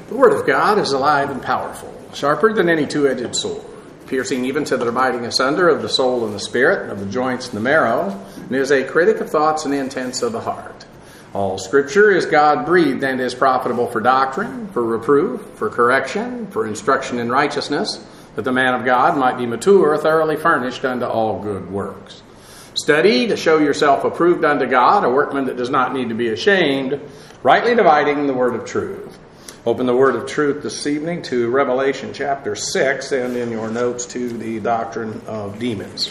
The Word of God is alive and powerful, sharper than any two-edged sword, piercing even to the dividing asunder of the soul and the spirit, of the joints and the marrow, and is a critic of thoughts and intents of the heart. All Scripture is God-breathed and is profitable for doctrine, for reproof, for correction, for instruction in righteousness, that the man of God might be mature, thoroughly furnished unto all good works. Study to show yourself approved unto God, a workman that does not need to be ashamed, rightly dividing the word of truth. Open the word of truth this evening to Revelation chapter 6 and in your notes to the doctrine of demons.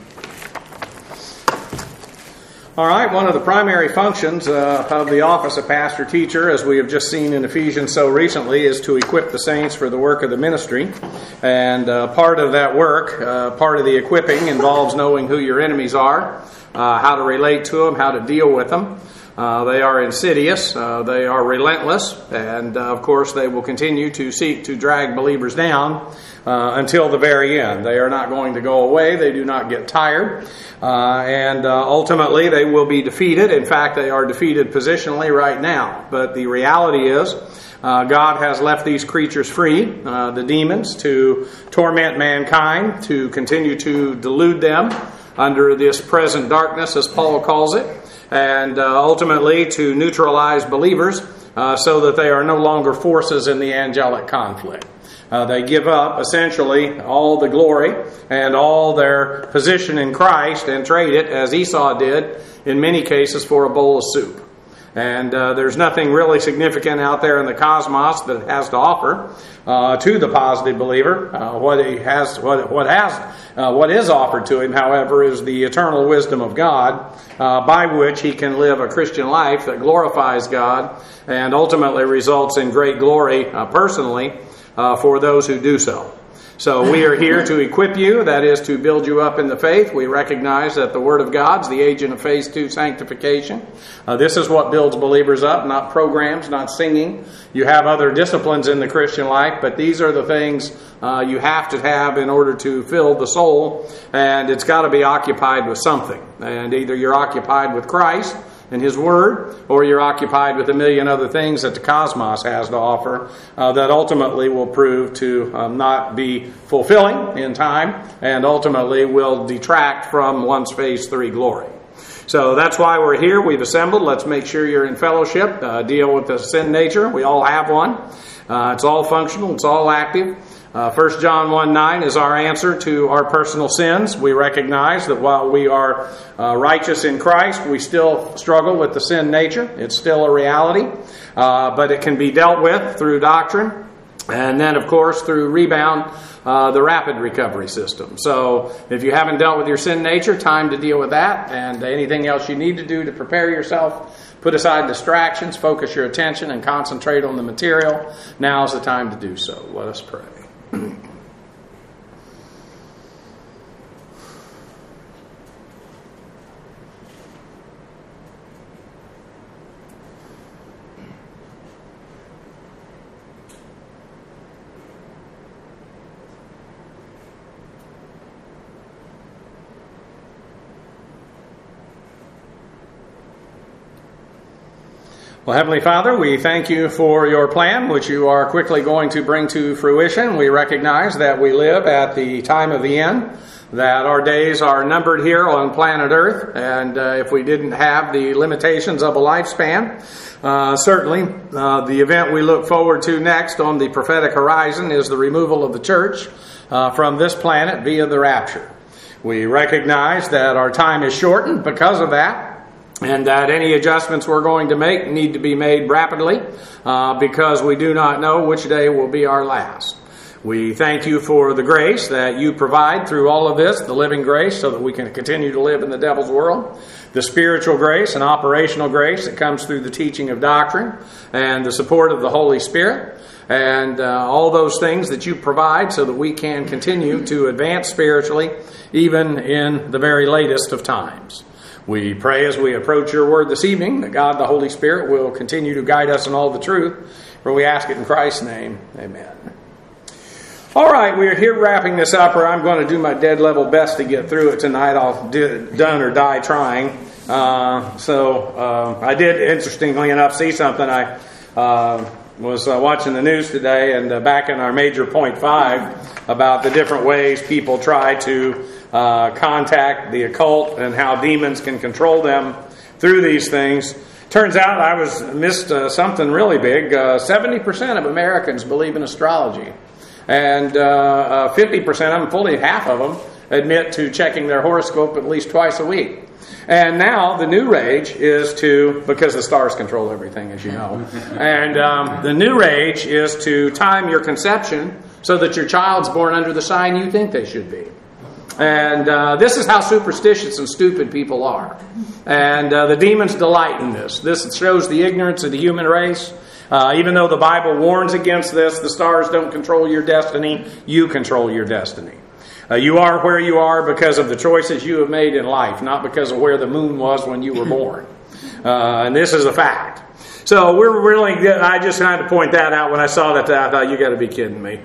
All right, one of the primary functions of the office of pastor-teacher, as we have just seen in Ephesians so recently, is to equip the saints for the work of the ministry. And part of that work, part of the equipping, involves knowing who your enemies are, how to relate to them, how to deal with them. They are insidious, they are relentless, and of course they will continue to seek to drag believers down until the very end. They are not going to go away, they do not get tired, and ultimately they will be defeated. In fact, they are defeated positionally right now. But the reality is, God has left these creatures free, the demons, to torment mankind, to continue to delude them under this present darkness, as Paul calls it, and ultimately to neutralize believers so that they are no longer forces in the angelic conflict. They give up essentially all the glory and all their position in Christ and trade it, as Esau did in many cases, for a bowl of soup. And there's nothing really significant out there in the cosmos that has to offer to the positive believer. What is offered to him, however, is the eternal wisdom of God, by which he can live a Christian life that glorifies God and ultimately results in great glory personally for those who do so. So we are here to equip you, that is to build you up in the faith. We recognize that the Word of God is the agent of faith to sanctification. This is what builds believers up, not programs, not singing. You have other disciplines in the Christian life, but these are the things you have to have in order to fill the soul, and it's got to be occupied with something. And either you're occupied with Christ and His Word, or you're occupied with a million other things that the cosmos has to offer that ultimately will prove to not be fulfilling in time and ultimately will detract from one's phase 3 glory. So that's why we're here. We've assembled. Let's make sure you're in fellowship. Deal with the sin nature. We all have one. It's all functional. It's all active. 1 John 1:9 is our answer to our personal sins. We recognize that while we are righteous in Christ, we still struggle with the sin nature. It's still a reality, but it can be dealt with through doctrine, and then, of course, through Rebound, the rapid recovery system. So if you haven't dealt with your sin nature, time to deal with that, and anything else you need to do to prepare yourself. Put aside distractions, focus your attention, and concentrate on the material. Now's the time to do so. Let us pray. Well, Heavenly Father, we thank you for your plan, which you are quickly going to bring to fruition. We recognize that we live at the time of the end, that our days are numbered here on planet Earth, and if we didn't have the limitations of a lifespan, certainly the event we look forward to next on the prophetic horizon is the removal of the church from this planet via the rapture. We recognize that our time is shortened because of that, and that any adjustments we're going to make need to be made rapidly because we do not know which day will be our last. We thank you for the grace that you provide through all of this, the living grace, so that we can continue to live in the devil's world, the spiritual grace and operational grace that comes through the teaching of doctrine and the support of the Holy Spirit, and all those things that you provide so that we can continue to advance spiritually even in the very latest of times. We pray as we approach your word this evening that God, the Holy Spirit, will continue to guide us in all the truth. For we ask it in Christ's name. Amen. All right, we're here wrapping this up, or I'm going to do my dead level best to get through it tonight. I'll done or die trying. I did, interestingly enough, see something. was watching the news today, and back in our major point 5 about the different ways people try to contact the occult and how demons can control them through these things. Turns out I missed something really big. 70% of Americans believe in astrology. And 50% of them, fully half of them, admit to checking their horoscope at least twice a week. And now the new rage is because the stars control everything, as you know, and the new rage is to time your conception so that your child's born under the sign you think they should be. And this is how superstitious and stupid people are. And the demons delight in this. This shows the ignorance of the human race. Even though the Bible warns against this, the stars don't control your destiny. You control your destiny. You are where you are because of the choices you have made in life, not because of where the moon was when you were born. And this is a fact. So I just had to point that out when I saw that. I thought, you got to be kidding me.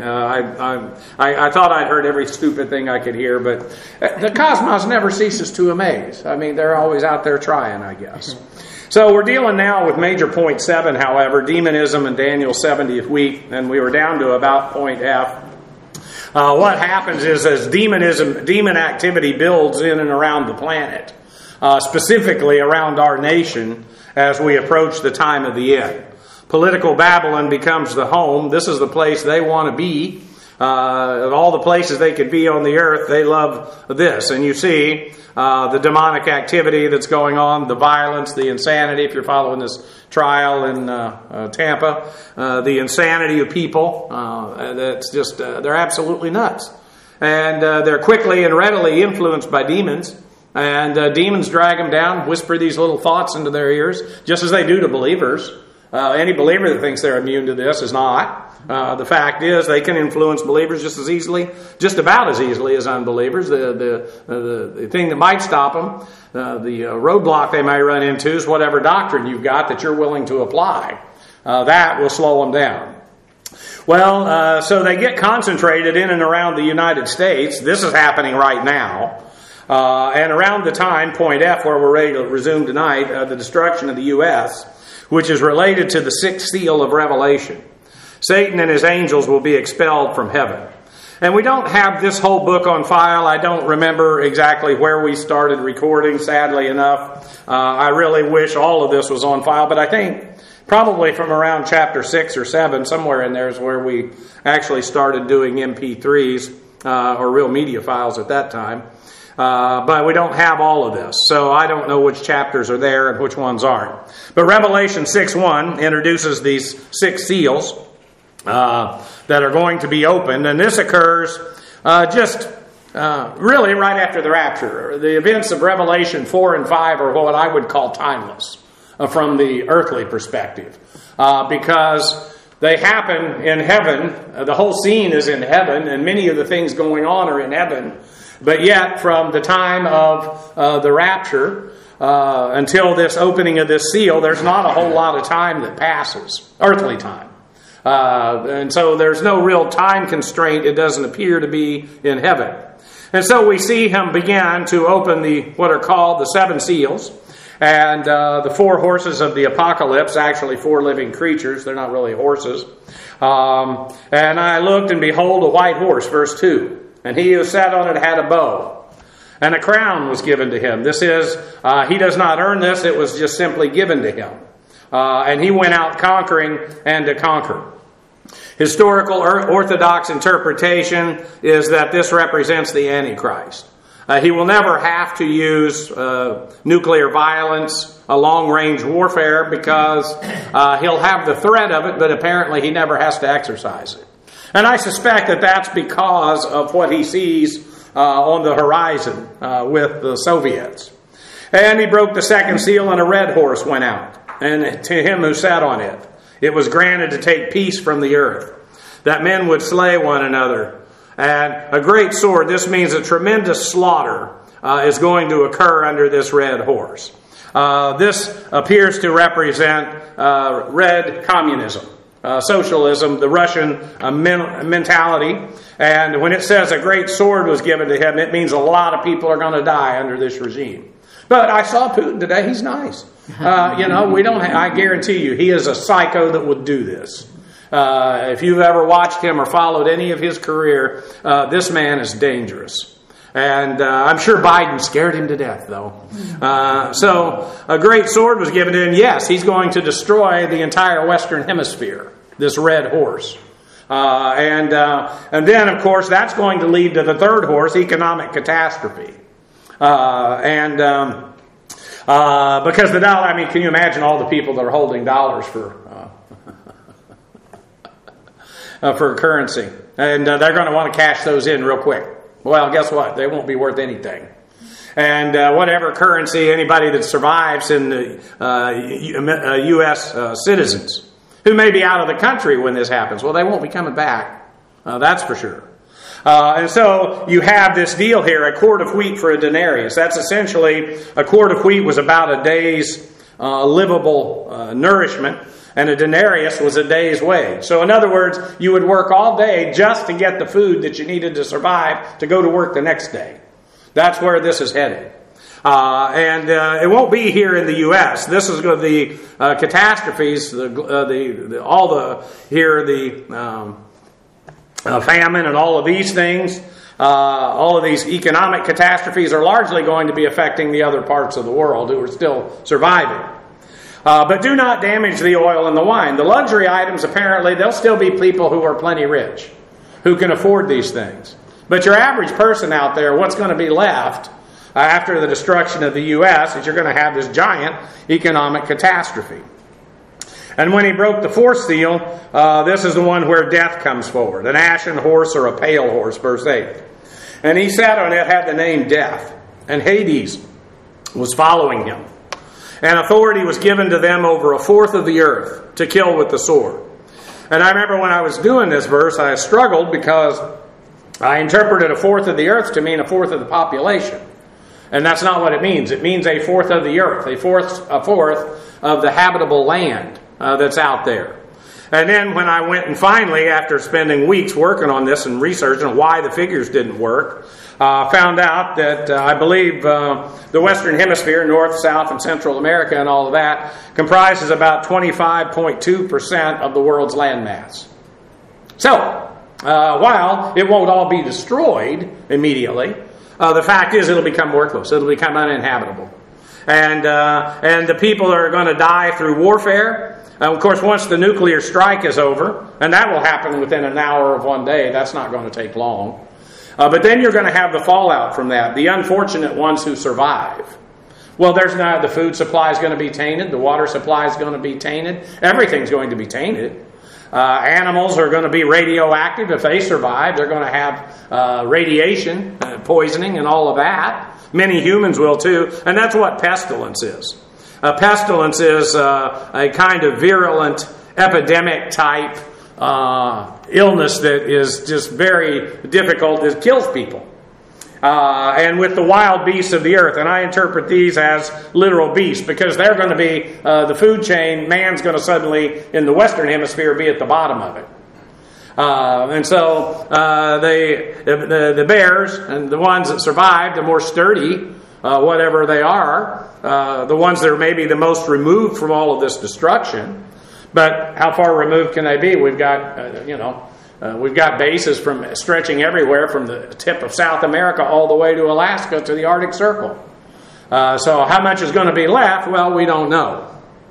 I thought I'd heard every stupid thing I could hear, but the cosmos never ceases to amaze. I mean, they're always out there trying, I guess. So we're dealing now with major point 7, however, demonism in Daniel's 70th week, and we were down to about point F. What happens is as demon activity builds in and around the planet, specifically around our nation, as we approach the time of the end. Political Babylon becomes the home. This is the place they want to be. Of all the places they could be on the earth, they love this. And you see the demonic activity that's going on, the violence, the insanity, if you're following this trial in Tampa, the insanity of people. That's just, they're absolutely nuts. And they're quickly and readily influenced by demons. And demons drag them down, whisper these little thoughts into their ears, just as they do to believers. Any believer that thinks they're immune to this is not. The fact is, they can influence believers just about as easily as unbelievers. The thing that might stop them, the roadblock they may run into is whatever doctrine you've got that you're willing to apply. That will slow them down. Well, so they get concentrated in and around the United States. This is happening right now. And around the time, point F, where we're ready to resume tonight, the destruction of the U.S., which is related to the 6th seal of Revelation. Satan and his angels will be expelled from heaven. And we don't have this whole book on file. I don't remember exactly where we started recording, sadly enough. I really wish all of this was on file, but I think probably from around chapter 6 or 7, somewhere in there is where we actually started doing MP3s, or real media files at that time. But we don't have all of this, so I don't know which chapters are there and which ones aren't. But Revelation 6:1 introduces these 6 seals that are going to be opened, and this occurs really right after the rapture. The events of Revelation 4 and 5 are what I would call timeless from the earthly perspective, because they happen in heaven. The whole scene is in heaven, and many of the things going on are in heaven. But yet, from the time of the rapture until this opening of this seal, there's not a whole lot of time that passes, earthly time. And so there's no real time constraint, it doesn't appear to be, in heaven. And so we see him begin to open what are called the 7 seals. And the 4 horses of the apocalypse, actually 4 living creatures, they're not really horses. And I looked, and behold, a white horse, verse 2. And he who sat on it had a bow, and a crown was given to him. This is, he does not earn this, it was just simply given to him. And he went out conquering and to conquer. Historical orthodox interpretation is that this represents the Antichrist. He will never have to use nuclear violence, long-range warfare, because he'll have the threat of it, but apparently he never has to exercise it. And I suspect that that's because of what he sees on the horizon with the Soviets. And he broke the 2nd seal, and a red horse went out. And to him who sat on it, it was granted to take peace from the earth, that men would slay one another. And a great sword, this means a tremendous slaughter, is going to occur under this red horse. This appears to represent red communism. Socialism, the Russian mentality. And when it says a great sword was given to him, it means a lot of people are going to die under this regime. But I saw Putin today. He's nice. I guarantee you, he is a psycho that would do this. If you've ever watched him or followed any of his career, this man is dangerous. And I'm sure Biden scared him to death, though. So a great sword was given to him. Yes, he's going to destroy the entire Western Hemisphere, this red horse. And then, of course, that's going to lead to the third horse, economic catastrophe. Because the dollar, I mean, can you imagine all the people that are holding dollars for currency? And they're going to want to cash those in real quick. Well, guess what? They won't be worth anything. And whatever currency, anybody that survives in the U.S. Citizens who may be out of the country when this happens, well, they won't be coming back. That's for sure. And so you have this deal here, a quart of wheat for a denarius. That's essentially, a quart of wheat was about a day's livable nourishment, and a denarius was a day's wage. So in other words, you would work all day just to get the food that you needed to survive to go to work the next day. That's where this is headed. And it won't be here in the U.S. This is going to the catastrophes, famine and all of these things. All of these economic catastrophes are largely going to be affecting the other parts of the world who are still surviving. But do not damage the oil and the wine. The luxury items, apparently, there'll still be people who are plenty rich, who can afford these things. But your average person out there, what's going to be left after the destruction of the U.S. is you're going to have this giant economic catastrophe. And when he broke the fourth seal, this is the one where death comes forward. An ashen horse or a pale horse, verse 8. And he sat on it, had the name Death. And Hades was following him. And authority was given to them over a fourth of the earth to kill with the sword. And I remember when I was doing this verse, I struggled because I interpreted a fourth of the earth to mean a fourth of the population. And that's not what it means. It means a fourth of the earth, a fourth of the habitable land that's out there. And then when I went and finally, after spending weeks working on this and researching why the figures didn't work, found out that I believe the Western Hemisphere, North, South, and Central America and all of that, comprises about 25.2% of the world's landmass. So, while it won't all be destroyed immediately, the fact is it'll become worthless. It'll become uninhabitable. And the people are going to die through warfare. Of course, once the nuclear strike is over, and that will happen within an hour of one day, that's not going to take long. But then you're going to have the fallout from that, the unfortunate ones who survive. Well, the food supply is going to be tainted, the water supply is going to be tainted, everything's going to be tainted. Animals are going to be radioactive. If they survive, they're going to have radiation, poisoning, and all of that. Many humans will too, and that's what pestilence is. Pestilence is a kind of virulent, epidemic type illness that is just very difficult. It kills people. And with the wild beasts of the earth, and I interpret these as literal beasts because they're going to be the food chain. Man's going to suddenly, in the Western Hemisphere, be at the bottom of it. And so the bears and the ones that survive, the more sturdy, whatever they are, the ones that are maybe the most removed from all of this destruction. But how far removed can they be? We've got, we've got bases from stretching everywhere from the tip of South America all the way to Alaska to the Arctic Circle. So how much is going to be left? Well, we don't know.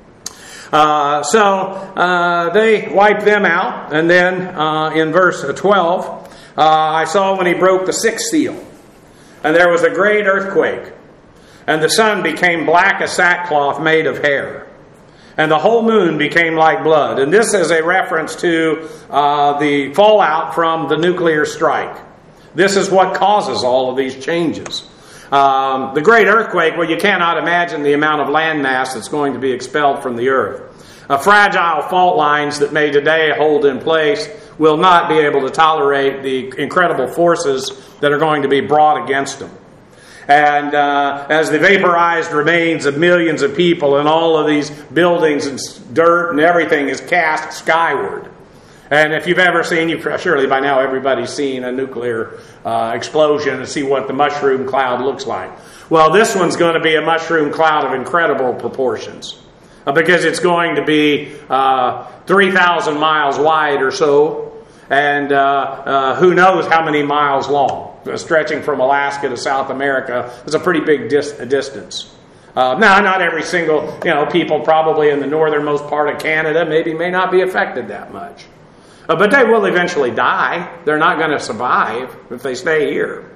So they wiped them out. And then in verse 12, I saw when he broke the sixth seal. And there was a great earthquake. And the sun became black as sackcloth made of hair. And the whole moon became like blood. And this is a reference to the fallout from the nuclear strike. This is what causes all of these changes. The great earthquake, well, you cannot imagine the amount of landmass that's going to be expelled from the earth. Fragile fault lines that may today hold in place will not be able to tolerate the incredible forces that are going to be brought against them. And as the vaporized remains of millions of people and all of these buildings and dirt and everything is cast skyward. And if you've ever seen, surely by now everybody's seen a nuclear explosion and see what the mushroom cloud looks like. Well, this one's going to be a mushroom cloud of incredible proportions. because it's going to be 3,000 miles wide or so, and who knows how many miles long. Stretching from Alaska to South America is a pretty big distance. Now, not every single, people probably in the northernmost part of Canada may not be affected that much. But they will eventually die. They're not going to survive if they stay here.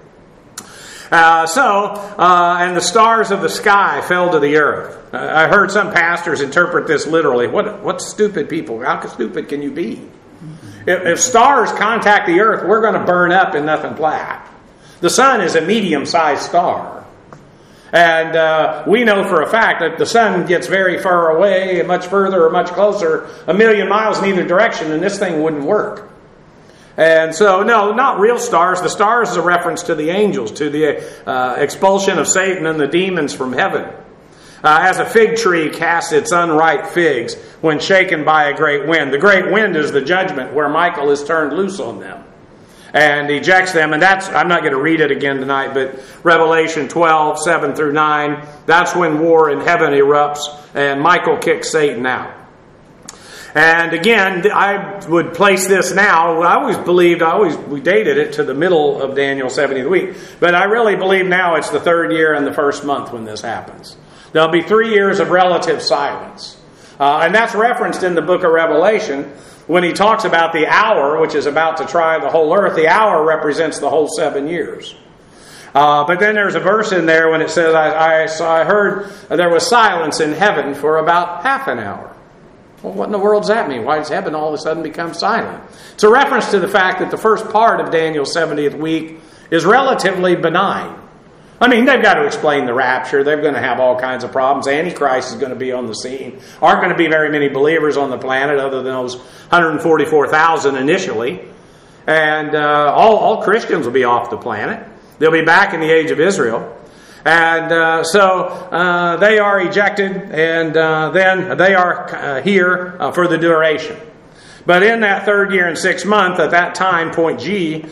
And the stars of the sky fell to the earth. I heard some pastors interpret this literally. What stupid people? How stupid can you be? If stars contact the earth, we're going to burn up in nothing flat. The sun is a medium-sized star. And we know for a fact that the sun gets very far away, much further or much closer, 1,000,000 miles in either direction, and this thing wouldn't work. And so, no, not real stars. The stars is a reference to the angels, to the expulsion of Satan and the demons from heaven. As a fig tree casts its unripe figs when shaken by a great wind. The great wind is the judgment where Michael is turned loose on them and ejects them. And I'm not going to read it again tonight, but Revelation 12, 7 through 9, that's when war in heaven erupts and Michael kicks Satan out. And again, I would place this now. We dated it to the middle of Daniel's 70th week. But I really believe now it's the 3rd year and the 1st month when this happens. There'll be 3 years of relative silence. And that's referenced in the book of Revelation. When he talks about the hour, which is about to try the whole earth, the hour represents the whole 7 years. But then there's a verse in there when it says, I heard there was silence in heaven for about half an hour. Well, what in the world does that mean? Why does heaven all of a sudden become silent? It's a reference to the fact that the first part of Daniel's 70th week is relatively benign. I mean, they've got to explain the rapture. They're going to have all kinds of problems. Antichrist is going to be on the scene. Aren't going to be very many believers on the planet other than those 144,000 initially. And all Christians will be off the planet. They'll be back in the age of Israel. And so they are ejected, and then they are here for the duration. But in that 3rd year and 6th month, at that time, point G,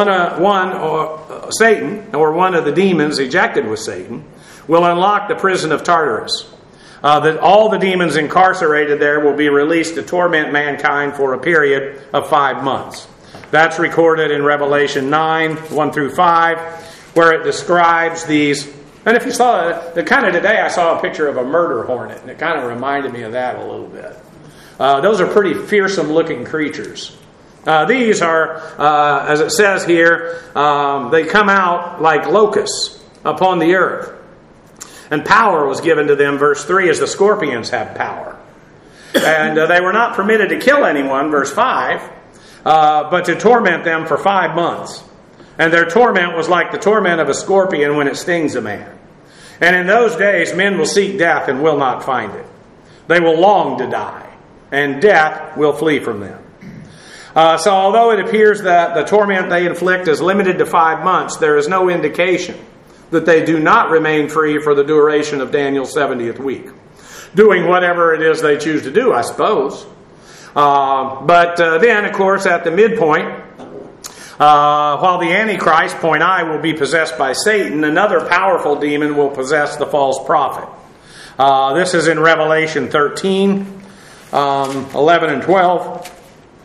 Satan, or one of the demons ejected with Satan, will unlock the prison of Tartarus. That all the demons incarcerated there will be released to torment mankind for a period of 5 months. That's recorded in Revelation 9, 1 through 5, where it describes these. And if you saw it, today I saw a picture of a murder hornet, and it kind of reminded me of that a little bit. Those are pretty fearsome-looking creatures. These are, as it says here, they come out like locusts upon the earth. And power was given to them, verse 3, as the scorpions have power. And they were not permitted to kill anyone, verse 5, but to torment them for 5 months. And their torment was like the torment of a scorpion when it stings a man. And in those days men will seek death and will not find it. They will long to die, and death will flee from them. So although it appears that the torment they inflict is limited to 5 months, there is no indication that they do not remain free for the duration of Daniel's 70th week. Doing whatever it is they choose to do, I suppose. But then, of course, at the midpoint, while the Antichrist, point I, will be possessed by Satan, another powerful demon will possess the false prophet. This is in Revelation 13, 11 and 12.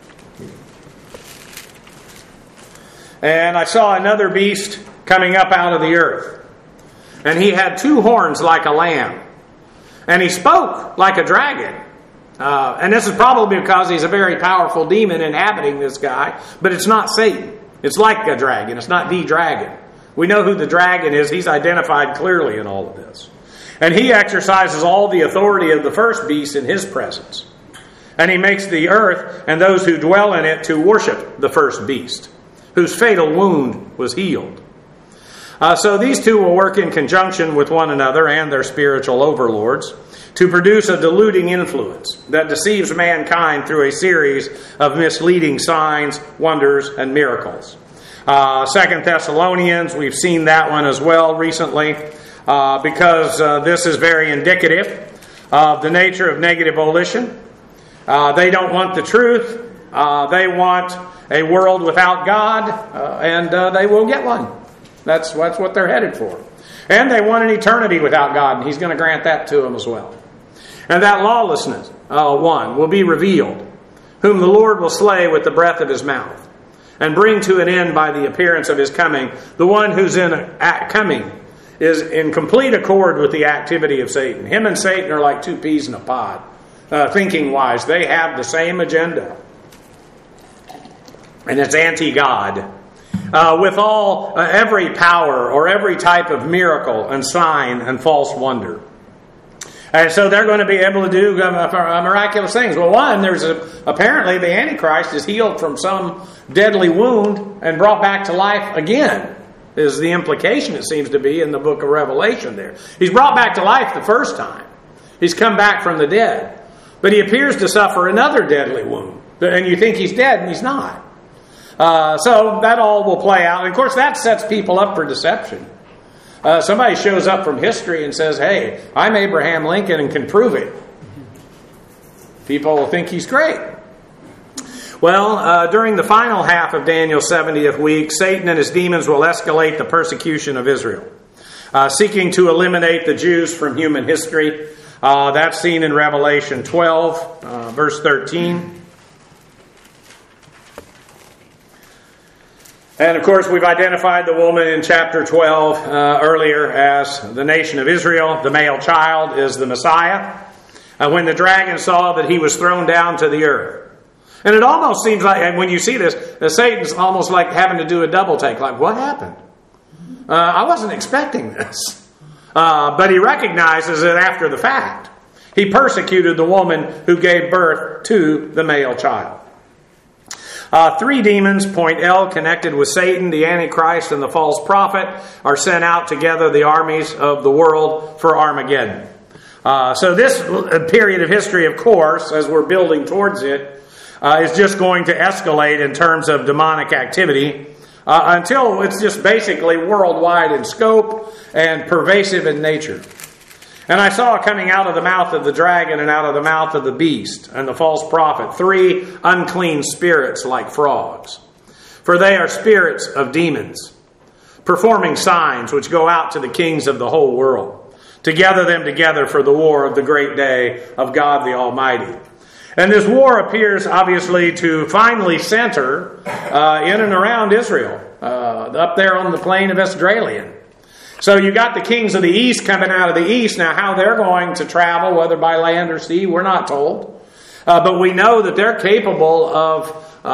And I saw another beast coming up out of the earth. And he had 2 horns like a lamb. And he spoke like a dragon. And this is probably because he's a very powerful demon inhabiting this guy. But it's not Satan. It's like a dragon. It's not the dragon. We know who the dragon is. He's identified clearly in all of this. And he exercises all the authority of the first beast in his presence. And he makes the earth and those who dwell in it to worship the first beast, whose fatal wound was healed. So these two will work in conjunction with one another and their spiritual overlords to produce a deluding influence that deceives mankind through a series of misleading signs, wonders, and miracles. 2 Thessalonians, we've seen that one as well recently, because this is very indicative of the nature of negative volition. They don't want the truth. They want a world without God, and they will get one. That's what they're headed for. And they want an eternity without God, and He's going to grant that to them as well. And that lawlessness, one, will be revealed, whom the Lord will slay with the breath of his mouth, and bring to an end by the appearance of his coming. The one who's coming is in complete accord with the activity of Satan. Him and Satan are like two peas in a pod, thinking-wise. They have the same agenda. And it's anti-God. With every power or every type of miracle and sign and false wonder. And so they're going to be able to do miraculous things. Well, one, apparently the Antichrist is healed from some deadly wound and brought back to life again, is the implication, it seems to be, in the book of Revelation there. He's brought back to life the first time. He's come back from the dead. But he appears to suffer another deadly wound. And you think he's dead, and he's not. So that all will play out. And of course, that sets people up for deception. Somebody shows up from history and says, hey, I'm Abraham Lincoln and can prove it. People will think he's great. Well, during the final half of Daniel's 70th week, Satan and his demons will escalate the persecution of Israel, seeking to eliminate the Jews from human history. That's seen in Revelation 12, verse 13. And of course, we've identified the woman in chapter 12 earlier as the nation of Israel. The male child is the Messiah. When the dragon saw that he was thrown down to the earth. And it almost seems like, and when you see this, Satan's almost like having to do a double take. Like, what happened? I wasn't expecting this. But he recognizes it after the fact. He persecuted the woman who gave birth to the male child. Three demons, point L, connected with Satan, the Antichrist, and the false prophet, are sent out to gather the armies of the world for Armageddon. So this period of history, of course, as we're building towards it, is just going to escalate in terms of demonic activity until it's just basically worldwide in scope and pervasive in nature. And I saw coming out of the mouth of the dragon and out of the mouth of the beast and the false prophet 3 unclean spirits like frogs. For they are spirits of demons, performing signs which go out to the kings of the whole world, to gather them together for the war of the great day of God the Almighty. And this war appears obviously to finally center in and around Israel, up there on the plain of Esdraelon. So you got the kings of the east coming out of the east. Now how they're going to travel, whether by land or sea, we're not told. But we know that they're capable of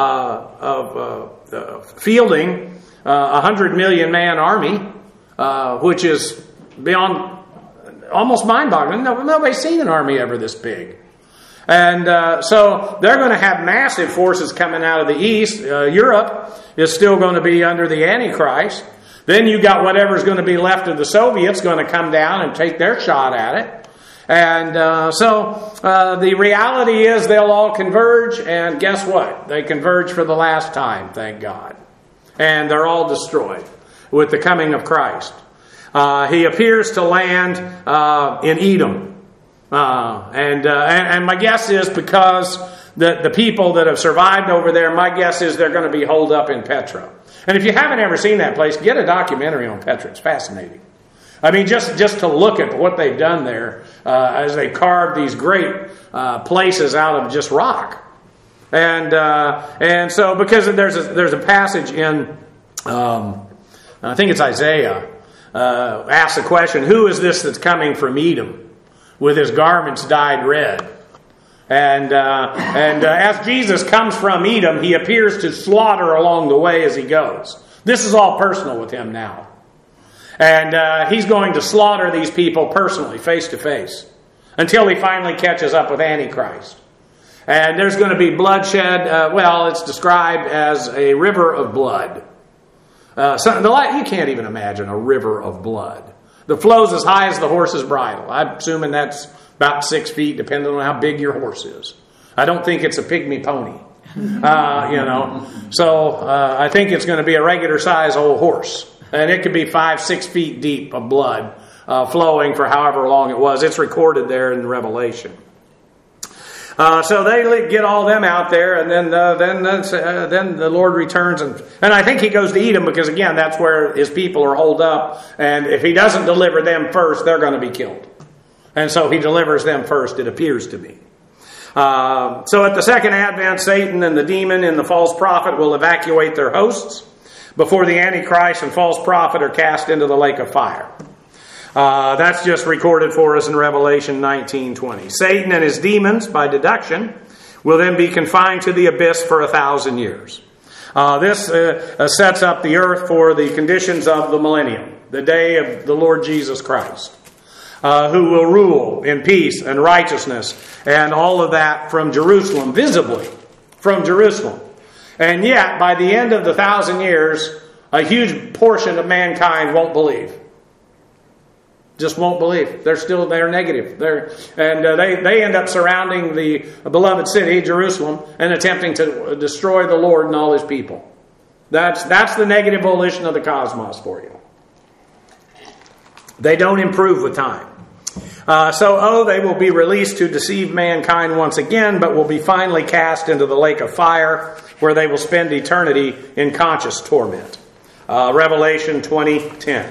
fielding a 100 million man army, which is beyond almost mind-boggling. Nobody's seen an army ever this big. And so they're going to have massive forces coming out of the east. Europe is still going to be under the Antichrist. Then you got whatever's going to be left of the Soviets going to come down and take their shot at it. And so the reality is they'll all converge, and guess what? They converge for the last time, thank God. And they're all destroyed with the coming of Christ. He appears to land in Edom. And my guess is because the people that have survived over there, my guess is they're going to be holed up in Petra. And if you haven't ever seen that place, get a documentary on Petra. It's fascinating. I mean, just to look at what they've done there as they carved these great places out of just rock. And so because there's a passage in, I think it's Isaiah, asks the question, who is this that's coming from Edom with his garments dyed red? And as Jesus comes from Edom, he appears to slaughter along the way as he goes. This is all personal with him now. And he's going to slaughter these people personally, face to face, until he finally catches up with Antichrist. And there's going to be bloodshed. It's described as a river of blood. You can't even imagine a river of blood. The flow's as high as the horse's bridle. I'm assuming that's about 6 feet, depending on how big your horse is. I don't think it's a pygmy pony. So I think it's going to be a regular size old horse. And it could be 5-6 feet deep of blood flowing for however long it was. It's recorded there in Revelation. So they get all them out there, and then the Lord returns, and I think he goes to Edom because again that's where his people are holed up, and if he doesn't deliver them first, they're going to be killed. And so he delivers them first, it appears to be. So at the second advent, Satan and the demon and the false prophet will evacuate their hosts before the Antichrist and false prophet are cast into the lake of fire. That's just recorded for us in Revelation 19:20. Satan and his demons, by deduction, will then be confined to the abyss for 1,000 years. This sets up the earth for the conditions of the millennium, the day of the Lord Jesus Christ, who will rule in peace and righteousness and all of that from Jerusalem, visibly from Jerusalem. And yet, by the end of the 1,000 years, a huge portion of mankind won't believe. Just won't believe. They're negative. They end up surrounding the beloved city, Jerusalem, and attempting to destroy the Lord and all his people. That's the negative volition of the cosmos for you. They don't improve with time. They will be released to deceive mankind once again, but will be finally cast into the lake of fire, where they will spend eternity in conscious torment. Revelation 20:10.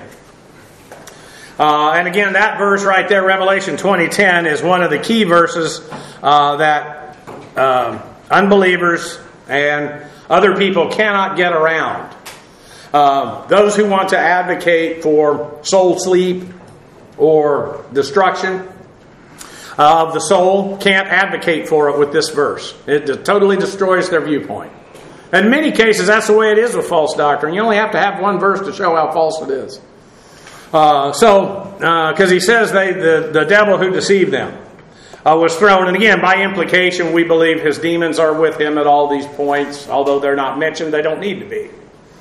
And again, that verse right there, Revelation 20:10, is one of the key verses that unbelievers and other people cannot get around. Those who want to advocate for soul sleep or destruction of the soul can't advocate for it with this verse. It totally destroys their viewpoint. In many cases, that's the way it is with false doctrine. You only have to have one verse to show how false it is. Because he says the devil who deceived them was thrown. And again, by implication, we believe his demons are with him at all these points. Although they're not mentioned, they don't need to be.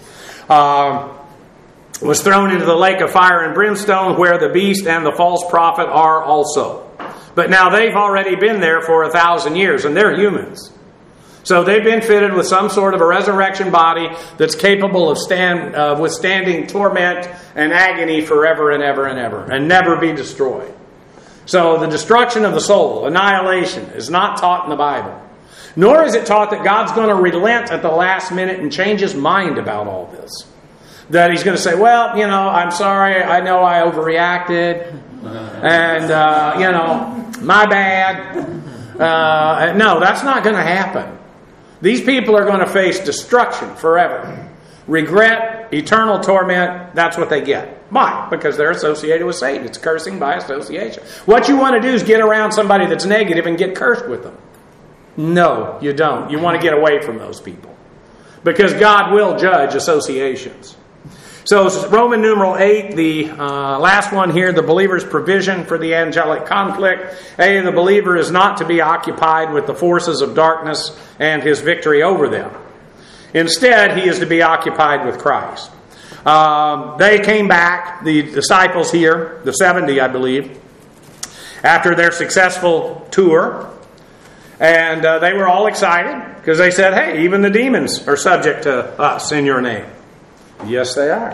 Was thrown into the lake of fire and brimstone, where the beast and the false prophet are also. But now they've already been there for 1,000 years, and they're humans. So they've been fitted with some sort of a resurrection body that's capable of withstanding torment and agony forever and ever and ever, and never be destroyed. So the destruction of the soul, annihilation, is not taught in the Bible. Nor is it taught that God's going to relent at the last minute and change his mind about all this. That he's going to say, well, I'm sorry, I know I overreacted, and, my bad. No, that's not going to happen. These people are going to face destruction forever. Regret, eternal torment, that's what they get. Why? Because they're associated with Satan. It's cursing by association. What you want to do is get around somebody that's negative and get cursed with them. No, you don't. You want to get away from those people. Because God will judge associations. So Roman numeral 8, the last one here, the believer's provision for the angelic conflict. The believer is not to be occupied with the forces of darkness and his victory over them. Instead, he is to be occupied with Christ. They came back, the disciples here, the 70, I believe, after their successful tour. And they were all excited because they said, hey, even the demons are subject to us in your name. Yes, they are.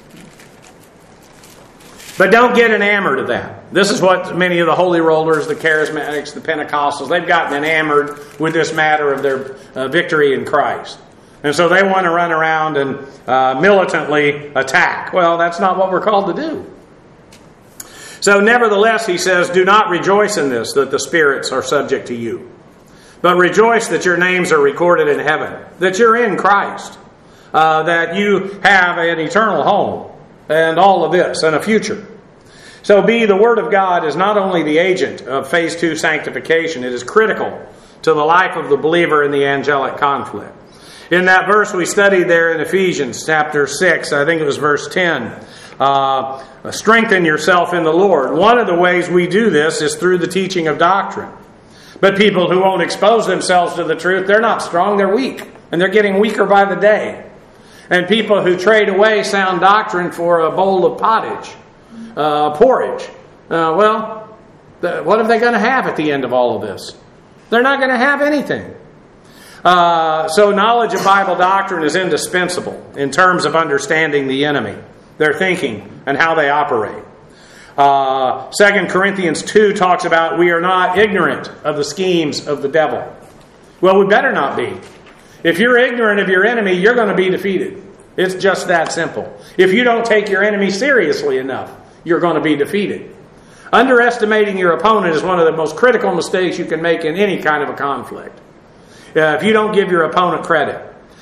But don't get enamored of that. This is what many of the holy rollers, the charismatics, the Pentecostals, they've gotten enamored with this matter of their victory in Christ. And so they want to run around and militantly attack. Well, that's not what we're called to do. So nevertheless, he says, do not rejoice in this, that the spirits are subject to you. But rejoice that your names are recorded in heaven, that you're in Christ. That you have an eternal home and all of this and a future. So the Word of God is not only the agent of phase 2 sanctification, it is critical to the life of the believer in the angelic conflict. In that verse we studied there in Ephesians chapter 6, I think it was verse 10, strengthen yourself in the Lord. One of the ways we do this is through the teaching of doctrine. But people who won't expose themselves to the truth, they're not strong, they're weak. And they're getting weaker by the day. And people who trade away sound doctrine for a bowl of porridge. What are they going to have at the end of all of this? They're not going to have anything. So knowledge of Bible doctrine is indispensable in terms of understanding the enemy, their thinking, and how they operate. 2 Corinthians 2 talks about we are not ignorant of the schemes of the devil. Well, we better not be. If you're ignorant of your enemy, you're going to be defeated. It's just that simple. If you don't take your enemy seriously enough, you're going to be defeated. Underestimating your opponent is one of the most critical mistakes you can make in any kind of a conflict. If you don't give your opponent credit.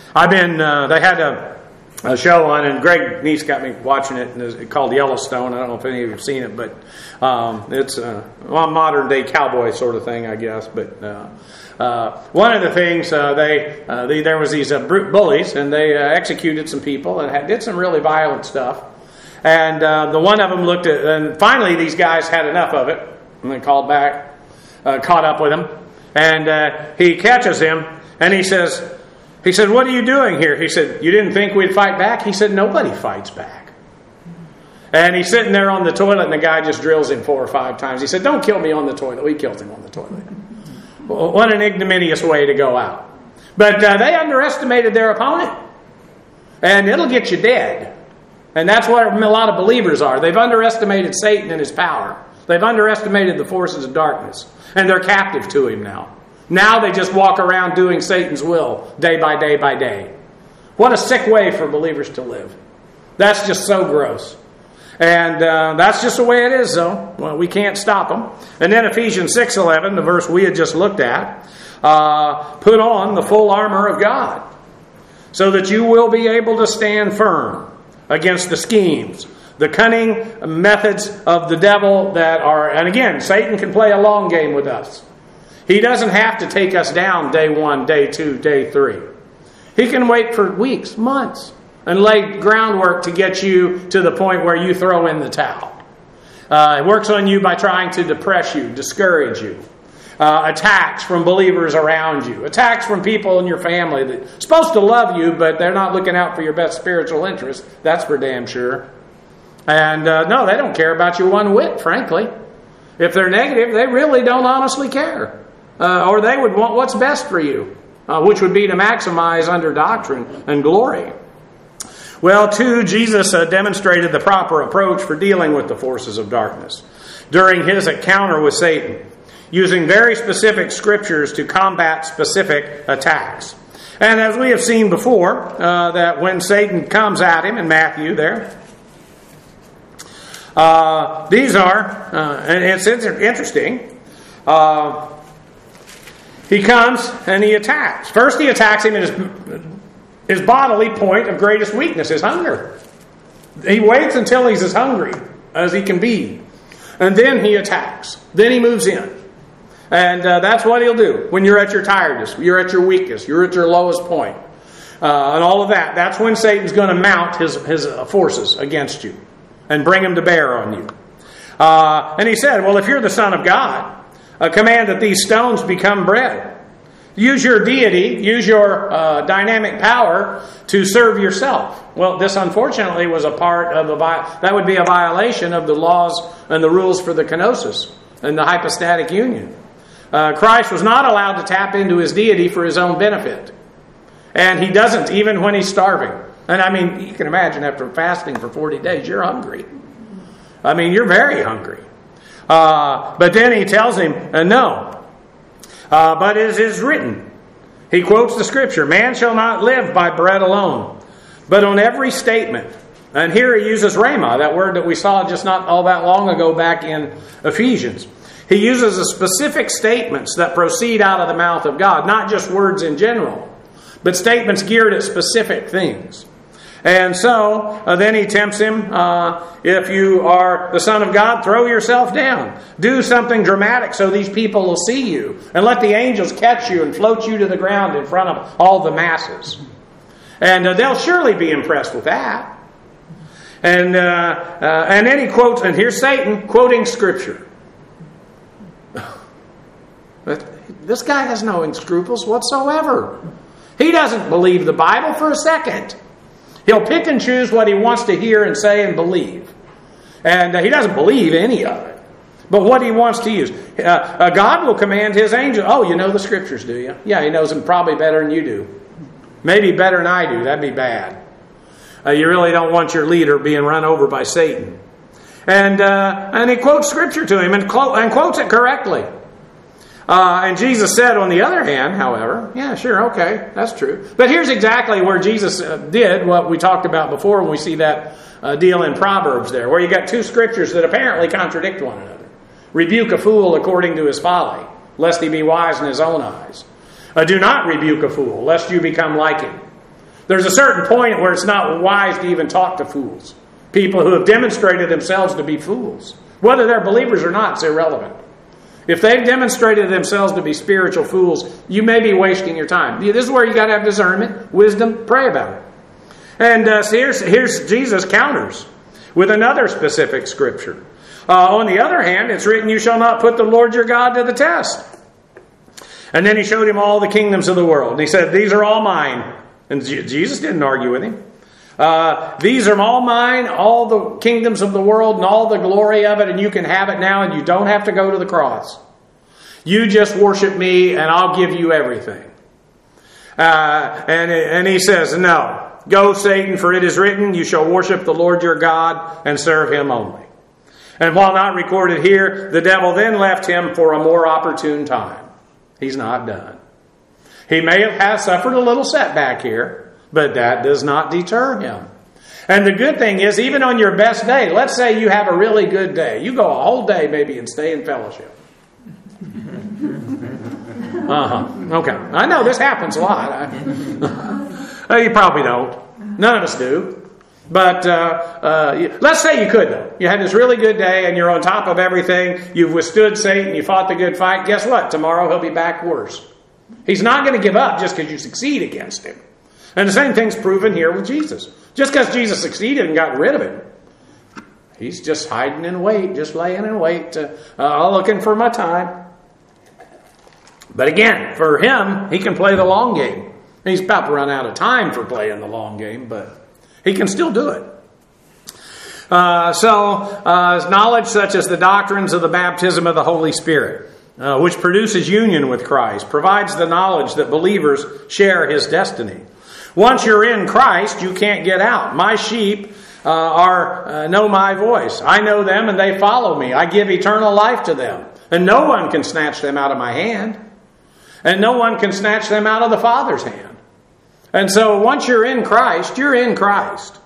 They had a show on, and Greg Neese got me watching it, and it's called Yellowstone. I don't know if any of you have seen it, but it's a modern day cowboy sort of thing, I guess. But one of the things, there was these bullies, and they executed some people and did some really violent stuff. And the one of them looked at, and finally these guys had enough of it, and they called back, caught up with him, and he catches him, and he says, "What are you doing here?" He said, "You didn't think we'd fight back?" He said, "Nobody fights back." And he's sitting there on the toilet, and the guy just drills him 4 or 5 times. He said, "Don't kill me on the toilet." Well, he kills him on the toilet. What an ignominious way to go out. But they underestimated their opponent, and it'll get you dead. And that's what a lot of believers are. They've underestimated Satan and his power. They've underestimated the forces of darkness. And they're captive to him now. Now they just walk around doing Satan's will day by day by day. What a sick way for believers to live. That's just so gross. And that's just the way it is, though. Well, we can't stop them. And then Ephesians 6:11, the verse we had just looked at, put on the full armor of God so that you will be able to stand firm against the schemes, the cunning methods of the devil that are, and again, Satan can play a long game with us. He doesn't have to take us down day 1, day 2, day 3. He can wait for weeks, months, and lay groundwork to get you to the point where you throw in the towel. It works on you by trying to depress you, discourage you. Attacks from believers around you. Attacks from people in your family that are supposed to love you, but they're not looking out for your best spiritual interest. That's for damn sure. And no, they don't care about you one whit, frankly. If they're negative, they really don't honestly care. Or they would want what's best for you, which would be to maximize under doctrine and glory. Well, too, Jesus demonstrated the proper approach for dealing with the forces of darkness during his encounter with Satan, using very specific scriptures to combat specific attacks. And as we have seen before, that when Satan comes at him in Matthew there, these are, and it's interesting, he comes and he attacks. First he attacks him in his bodily point of greatest weakness, his hunger. He waits until he's as hungry as he can be. And then he attacks. Then he moves in. And that's what he'll do. When you're at your tiredest, you're at your weakest, you're at your lowest point, and all of that. That's when Satan's going to mount his forces against you and bring them to bear on you. And he said, well, if you're the Son of God, command that these stones become bread. Use your deity, use your dynamic power to serve yourself. Well, this unfortunately was a part of that would be a violation of the laws and the rules for the kenosis and the hypostatic union. Christ was not allowed to tap into his deity for his own benefit. And he doesn't, even when he's starving. And I mean, you can imagine after fasting for 40 days, you're hungry. I mean, you're very hungry. But then he tells him, no. But it is written. He quotes the scripture, man shall not live by bread alone, but on every statement. And here he uses rhema, that word that we saw just not all that long ago back in Ephesians. He uses the specific statements that proceed out of the mouth of God, not just words in general, but statements geared at specific things. And so, then he tempts him, if you are the Son of God, throw yourself down. Do something dramatic so these people will see you. And let the angels catch you and float you to the ground in front of all the masses. And they'll surely be impressed with that. And then he quotes, and here's Satan quoting Scripture. But this guy has no scruples whatsoever. He doesn't believe the Bible for a second. He'll pick and choose what he wants to hear and say and believe. And he doesn't believe any of it. But what he wants to use. God will command his angel. Oh, you know the scriptures, do you? Yeah, he knows them probably better than you do. Maybe better than I do. That'd be bad. You really don't want your leader being run over by Satan. And he quotes scripture to him and quotes it correctly. And Jesus said, on the other hand, however, yeah, sure, okay, that's true. But here's exactly where Jesus did what we talked about before when we see that deal in Proverbs there, where you got two scriptures that apparently contradict one another. Rebuke a fool according to his folly, lest he be wise in his own eyes. Do not rebuke a fool, lest you become like him. There's a certain point where it's not wise to even talk to fools. People who have demonstrated themselves to be fools. Whether they're believers or not, it's irrelevant. If they've demonstrated themselves to be spiritual fools, you may be wasting your time. This is where you got to have discernment, wisdom, pray about it. And here's Jesus counters with another specific scripture. On the other hand, it's written, you shall not put the Lord your God to the test. And then he showed him all the kingdoms of the world. And he said, these are all mine. And Jesus didn't argue with him. These are all mine, all the kingdoms of the world and all the glory of it, and you can have it now, and you don't have to go to the cross. You just worship me, and I'll give you everything. And he says, no, go, Satan, for it is written, you shall worship the Lord your God and serve him only. And while not recorded here, the devil then left him for a more opportune time. He's not done. He may have suffered a little setback here, but that does not deter him. And the good thing is, even on your best day, let's say you have a really good day. You go a whole day maybe and stay in fellowship. Okay. I know this happens a lot. You probably don't. None of us do. But let's say you could, though. You had this really good day and you're on top of everything. You've withstood Satan. You fought the good fight. Guess what? Tomorrow he'll be back worse. He's not going to give up just because you succeed against him. And the same thing's proven here with Jesus. Just because Jesus succeeded and got rid of him, he's just hiding in wait, just laying in wait, looking for my time. But again, for him, he can play the long game. He's about to run out of time for playing the long game, but he can still do it. Knowledge such as the doctrines of the baptism of the Holy Spirit, which produces union with Christ, provides the knowledge that believers share his destiny. Once you're in Christ, you can't get out. My sheep know my voice. I know them and they follow me. I give eternal life to them. And no one can snatch them out of my hand. And no one can snatch them out of the Father's hand. And so once you're in Christ, you're in Christ.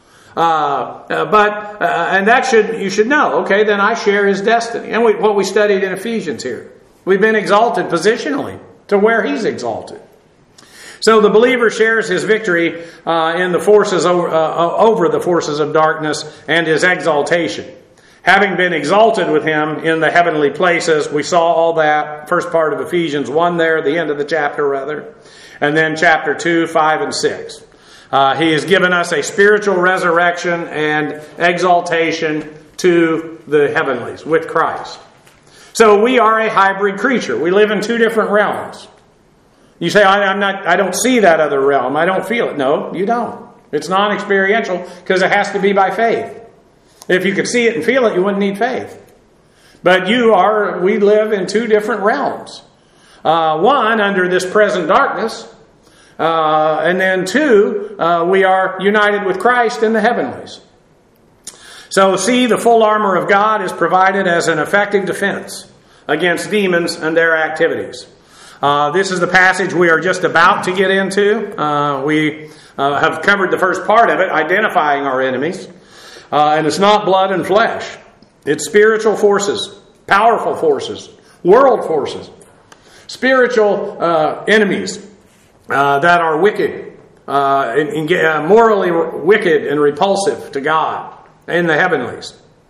And you should know, okay, then I share his destiny. And what we studied in Ephesians here. We've been exalted positionally to where he's exalted. So the believer shares his victory in the forces over the forces of darkness and his exaltation. Having been exalted with him in the heavenly places, we saw all that, first part of Ephesians 1 there, the end of the chapter rather, and then chapter 2, 5, and 6. He has given us a spiritual resurrection and exaltation to the heavenlies with Christ. So we are a hybrid creature. We live in two different realms. You say, I don't see that other realm. I don't feel it. No, you don't. It's non-experiential because it has to be by faith. If you could see it and feel it, you wouldn't need faith. But we live in two different realms. One, under this present darkness. And then two, we are united with Christ in the heavenlies. So see, the full armor of God is provided as an effective defense against demons and their activities. This is the passage we are just about to get into. We have covered the first part of it, identifying our enemies. And it's not blood and flesh. It's spiritual forces, powerful forces, world forces, spiritual enemies that are wicked, morally wicked and repulsive to God in the heavenlies.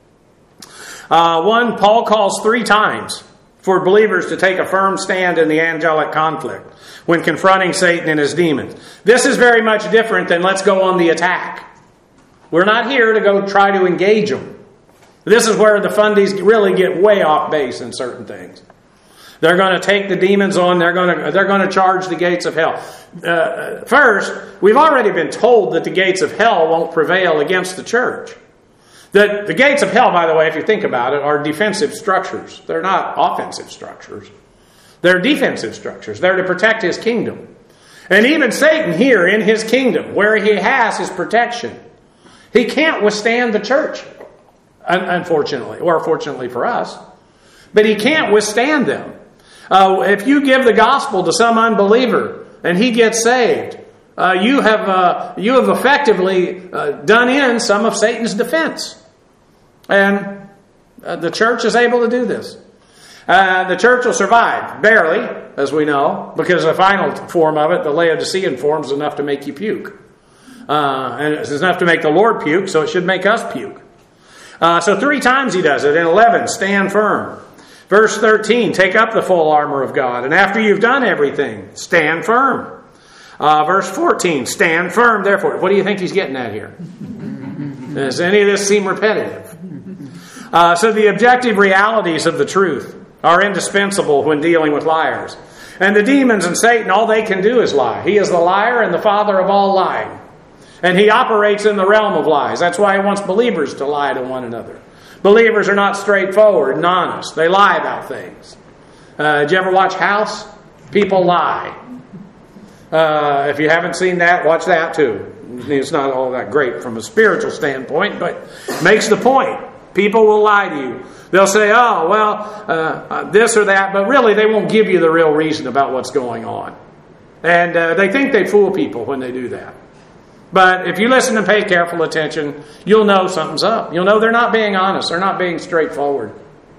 Paul calls 3 times for believers to take a firm stand in the angelic conflict when confronting Satan and his demons. This is very much different than let's go on the attack. We're not here to go try to engage them. This is where the fundies really get way off base in certain things. They're going to take the demons on. They're going to charge the gates of hell. First, we've already been told that the gates of hell won't prevail against the church. The gates of hell, by the way, if you think about it, are defensive structures. They're not offensive structures. They're defensive structures. They're to protect his kingdom. And even Satan here in his kingdom, where he has his protection, he can't withstand the church, unfortunately, or fortunately for us. But he can't withstand them. If you give the gospel to some unbeliever and he gets saved, you have effectively done in some of Satan's defense. And The church is able to do this. The church will survive, barely, as we know, because the final form of it, the Laodicean form, is enough to make you puke. And it's enough to make the Lord puke, so it should make us puke. So 3 times he does it. In 11, stand firm. Verse 13, take up the full armor of God. And after you've done everything, stand firm. Verse 14, stand firm, therefore. What do you think he's getting at here? Does any of this seem repetitive? So the objective realities of the truth are indispensable when dealing with liars. And the demons and Satan, all they can do is lie. He is the liar and the father of all lying. And he operates in the realm of lies. That's why he wants believers to lie to one another. Believers are not straightforward and honest. They lie about things. Did you ever watch House? People lie. If you haven't seen that, watch that too. It's not all that great from a spiritual standpoint, but it makes the point. People will lie to you. They'll say, oh, well, this or that, but really they won't give you the real reason about what's going on. And they think they fool people when they do that. But if you listen and pay careful attention, you'll know something's up. You'll know they're not being honest. They're not being straightforward.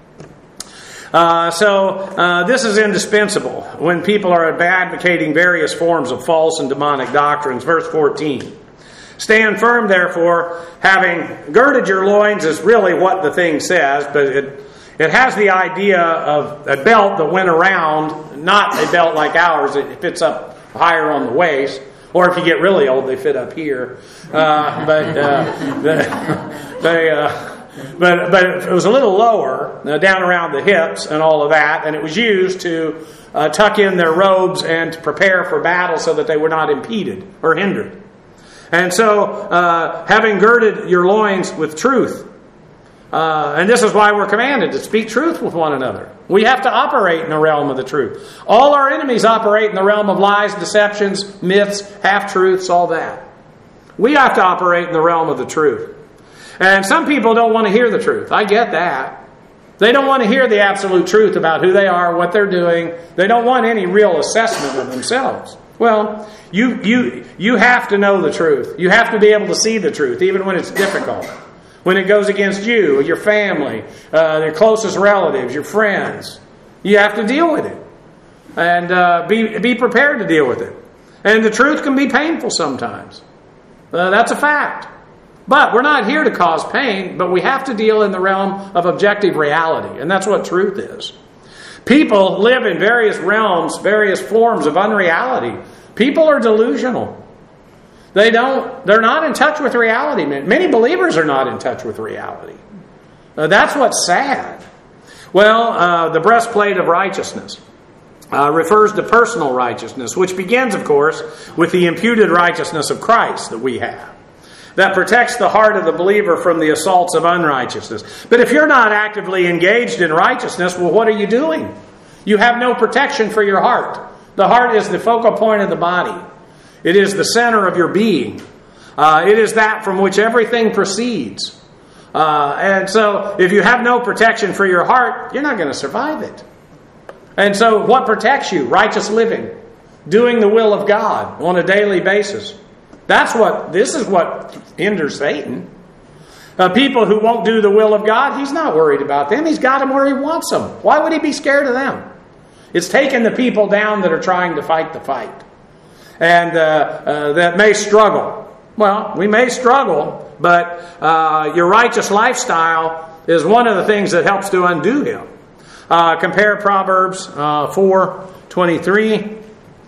So this is indispensable when people are advocating various forms of false and demonic doctrines. Verse 14. Stand firm, therefore, having girded your loins is really what the thing says, but it has the idea of a belt that went around, not a belt like ours. It fits up higher on the waist. Or if you get really old, they fit up here. But it was a little lower, down around the hips and all of that. And it was used to tuck in their robes and to prepare for battle so that they were not impeded or hindered. And so, having girded your loins with truth, and this is why we're commanded to speak truth with one another. We have to operate in the realm of the truth. All our enemies operate in the realm of lies, deceptions, myths, half-truths, all that. We have to operate in the realm of the truth. And some people don't want to hear the truth. I get that. They don't want to hear the absolute truth about who they are, what they're doing. They don't want any real assessment of themselves. Well, you have to know the truth. You have to be able to see the truth, even when it's difficult. When it goes against you, your family, your closest relatives, your friends. You have to deal with it. And be prepared to deal with it. And the truth can be painful sometimes. That's a fact. But we're not here to cause pain, but we have to deal in the realm of objective reality. And that's what truth is. People live in various realms, various forms of unreality. People are delusional. They're not in touch with reality. Many believers are not in touch with reality. That's what's sad. Well, the breastplate of righteousness refers to personal righteousness, which begins, of course, with the imputed righteousness of Christ that we have. That protects the heart of the believer from the assaults of unrighteousness. But if you're not actively engaged in righteousness, well, what are you doing? You have no protection for your heart. The heart is the focal point of the body. It is the center of your being. It is that from which everything proceeds. And so if you have no protection for your heart, you're not going to survive it. And so what protects you? Righteous living. Doing the will of God on a daily basis. This is what hinders Satan. People who won't do the will of God, he's not worried about them. He's got them where he wants them. Why would he be scared of them? It's taking the people down that are trying to fight the fight. And that may struggle. Well, we may struggle, but your righteous lifestyle is one of the things that helps to undo him. Compare Proverbs 4:23.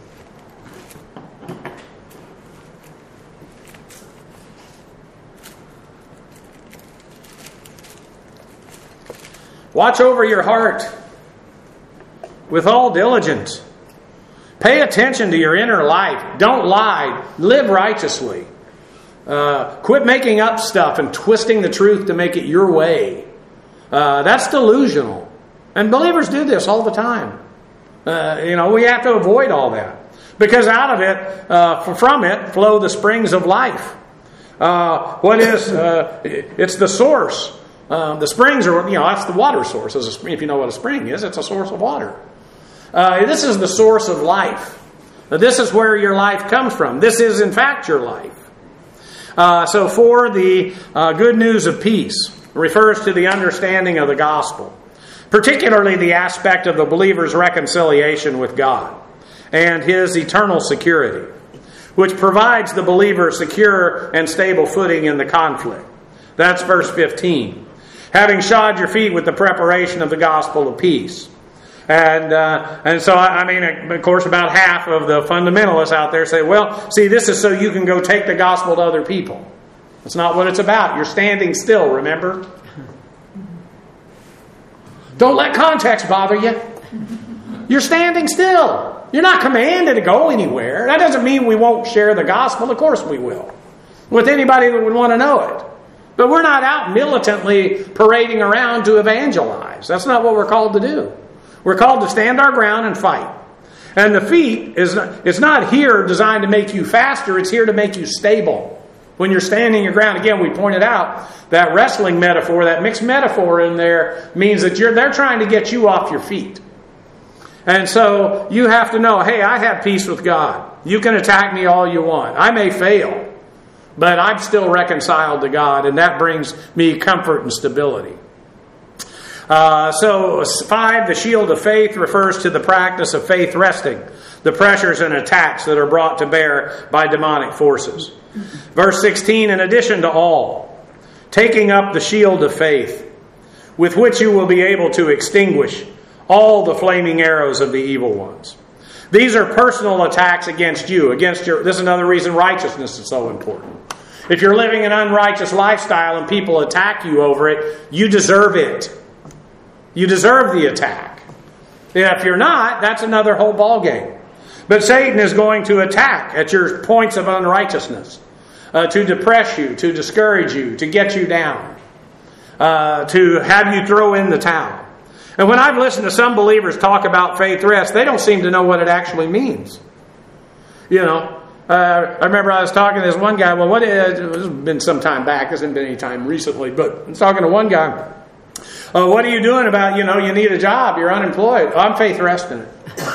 Watch over your heart with all diligence. Pay attention to your inner life. Don't lie. Live righteously. Quit making up stuff and twisting the truth to make it your way. That's delusional. And believers do this all the time. We have to avoid all that. Because out of it, from it, flow the springs of life. It's the source. The springs are, that's the water source. If you know what a spring is, it's a source of water. This is the source of life. This is where your life comes from. This is, in fact, your life. So for the good news of peace, refers to the understanding of the gospel, particularly the aspect of the believer's reconciliation with God and his eternal security, which provides the believer secure and stable footing in the conflict. That's verse 15. Having shod your feet with the preparation of the gospel of peace. And so, I mean, of course, about half of the fundamentalists out there say, well, see, this is so you can go take the gospel to other people. That's not what it's about. You're standing still, remember? Don't let context bother you. You're standing still. You're not commanded to go anywhere. That doesn't mean we won't share the gospel. Of course we will. With anybody that would want to know it. But we're not out militantly parading around to evangelize. That's not what we're called to do. We're called to stand our ground and fight. And the feet it's not here designed to make you faster. It's here to make you stable. When you're standing your ground, again, we pointed out that wrestling metaphor, that mixed metaphor in there means that they're trying to get you off your feet. And so you have to know, hey, I have peace with God. You can attack me all you want. I may fail, but I'm still reconciled to God, and that brings me comfort and stability. So 5, the shield of faith refers to the practice of faith resting, the pressures and attacks that are brought to bear by demonic forces. Verse 16, in addition to all, taking up the shield of faith, with which you will be able to extinguish all the flaming arrows of the evil ones. These are personal attacks against you, this is another reason righteousness is so important. If you're living an unrighteous lifestyle and people attack you over it, you deserve it. You deserve the attack. If you're not, that's another whole ballgame. But Satan is going to attack at your points of unrighteousness, to depress you, to discourage you, to get you down, to have you throw in the towel. And when I've listened to some believers talk about faith rest, they don't seem to know what it actually means. You know, I remember I was talking to this one guy. Well, it's been some time back. It hasn't been any time recently. But I was talking to one guy. What are you doing about, you need a job. You're unemployed. I'm faith resting it.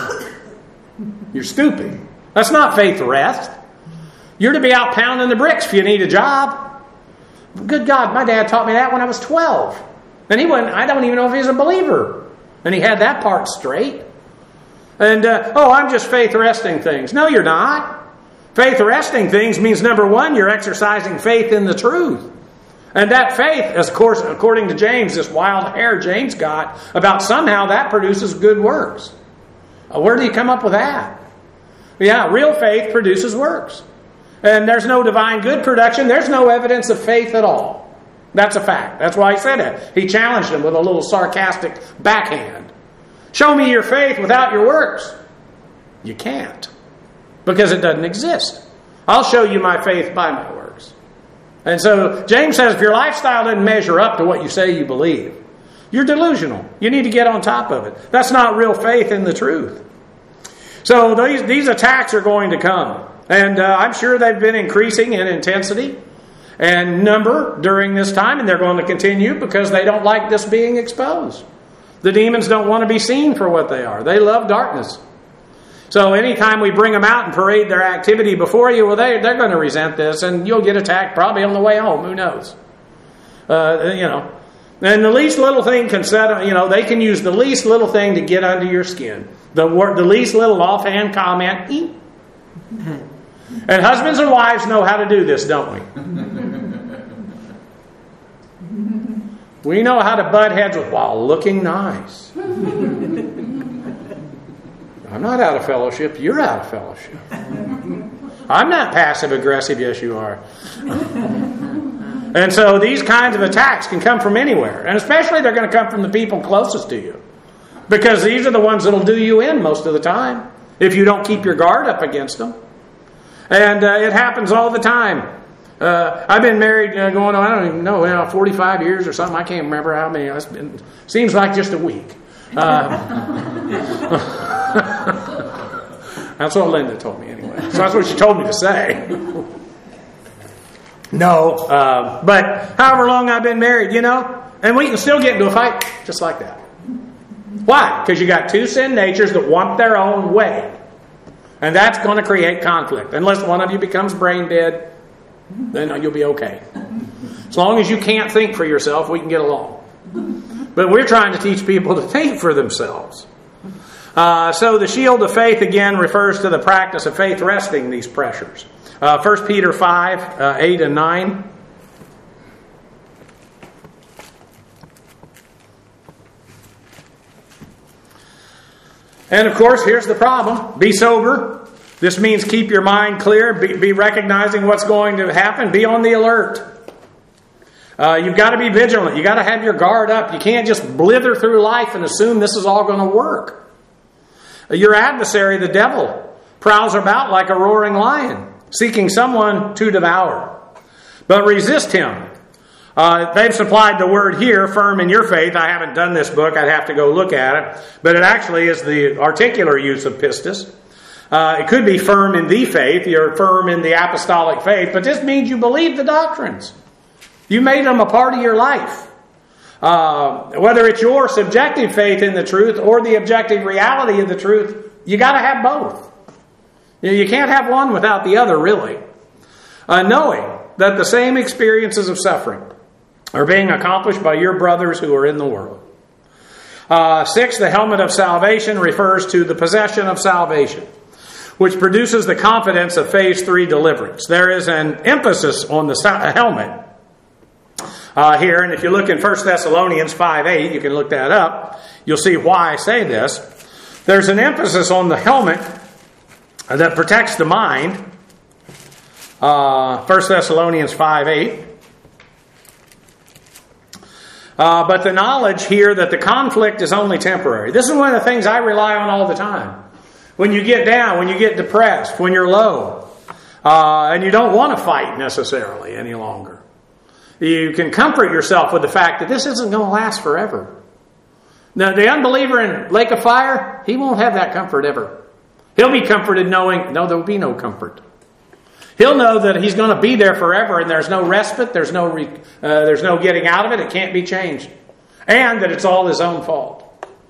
You're stupid. That's not faith rest. You're to be out pounding the bricks if you need a job. Good God, my dad taught me that when I was 12. And I don't even know if he's a believer. And he had that part straight. And, I'm just faith resting things. No, you're not. Faith resting things means, number one, you're exercising faith in the truth. And that faith, of course, according to James, this wild hair James got, about somehow that produces good works. Where do you come up with that? Yeah, real faith produces works. And there's no divine good production. There's no evidence of faith at all. That's a fact. That's why he said it. He challenged him with a little sarcastic backhand. Show me your faith without your works. You can't. Because it doesn't exist. I'll show you my faith by my works. And so James says if your lifestyle doesn't measure up to what you say you believe, you're delusional. You need to get on top of it. That's not real faith in the truth. So these attacks are going to come. And I'm sure they've been increasing in intensity and number during this time. And they're going to continue because they don't like this being exposed. The demons don't want to be seen for what they are. They love darkness. So anytime we bring them out and parade their activity before you, well, they're going to resent this. And you'll get attacked probably on the way home. Who knows? And the least little thing can they can use the least little thing to get under your skin. The least little offhand comment. Eep. And husbands and wives know how to do this, don't we? We know how to butt heads while looking nice. I'm not out of fellowship. You're out of fellowship. I'm not passive aggressive. Yes, you are. And so these kinds of attacks can come from anywhere. And especially they're going to come from the people closest to you. Because these are the ones that'll do you in most of the time. If you don't keep your guard up against them. And it happens all the time. I've been married going on, I don't even know, 45 years or something. I can't remember how many. Seems like just a week. That's what Linda told me anyway. So that's what she told me to say. No, but however long I've been married, and we can still get into a fight just like that. Why? Because you got two sin natures that want their own way. And that's going to create conflict. Unless one of you becomes brain dead, then you'll be okay. As long as you can't think for yourself, we can get along. But we're trying to teach people to think for themselves. So the shield of faith, again, refers to the practice of faith wresting these pressures. 1 Peter 5, 8 and 9. And of course, here's the problem. Be sober. This means keep your mind clear. Be recognizing what's going to happen. Be on the alert. You've got to be vigilant. You've got to have your guard up. You can't just blither through life and assume this is all going to work. Your adversary, the devil, prowls about like a roaring lion, seeking someone to devour. But resist him. They've supplied the word here, firm in your faith. I haven't done this book. I'd have to go look at it. But it actually is the articular use of pistis. It could be firm in the faith. You're firm in the apostolic faith. But this means you believe the doctrines. You made them a part of your life. Whether it's your subjective faith in the truth or the objective reality of the truth, you got to have both. You can't have one without the other, really. Knowing that the same experiences of suffering are being accomplished by your brothers who are in the world. 6, the helmet of salvation refers to the possession of salvation, which produces the confidence of phase 3 deliverance. There is an emphasis on the helmet here, and if you look in 1 Thessalonians 5:8, you can look that up. You'll see why I say this. There's an emphasis on the helmet that protects the mind. 1 Thessalonians 5:8. But the knowledge here that the conflict is only temporary. This is one of the things I rely on all the time. When you get down, when you get depressed, when you're low, and you don't want to fight necessarily any longer, you can comfort yourself with the fact that this isn't going to last forever. Now, the unbeliever in lake of fire, he won't have that comfort ever. He'll be comforted knowing, no, there will be no comfort. He'll know that he's going to be there forever and there's no respite, there's no getting out of it, it can't be changed. And that it's all his own fault.